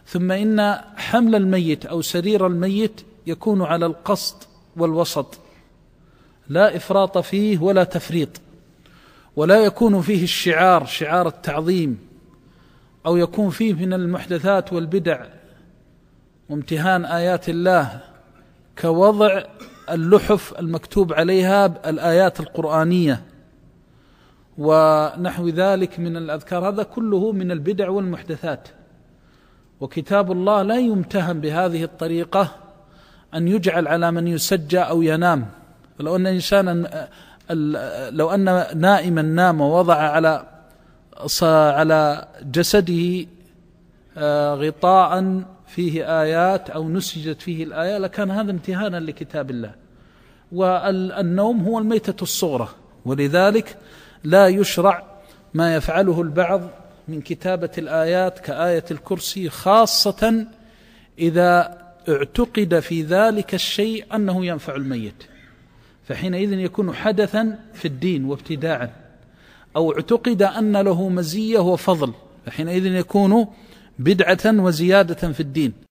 ثم إن حمل الميت أو سرير الميت يكون على القصد والوسط، لا إفراط فيه ولا تفريط، ولا يكون فيه شعار التعظيم، أو يكون فيه من المحدثات والبدع وامتهان آيات الله كوضع اللحف المكتوب عليها الآيات القرآنية ونحو ذلك من الأذكار. هذا كله من البدع والمحدثات. وكتاب الله لا يمتهن بهذه الطريقة أن يجعل على من يسجى أو ينام. لو أن نائما نام ووضع على جسده غطاء فيه آيات أو نسجت فيه الآية لكان هذا امتهانا لكتاب الله. والنوم هو الميتة الصغرى، ولذلك لا يشرع ما يفعله البعض من كتابة الآيات كآية الكرسي، خاصة إذا اعتقد في ذلك الشيء أنه ينفع الميت، فحينئذ يكون حدثا في الدين وابتداعا، أو اعتقد أن له مزية وفضل، فحينئذ يكون بدعة وزيادة في الدين.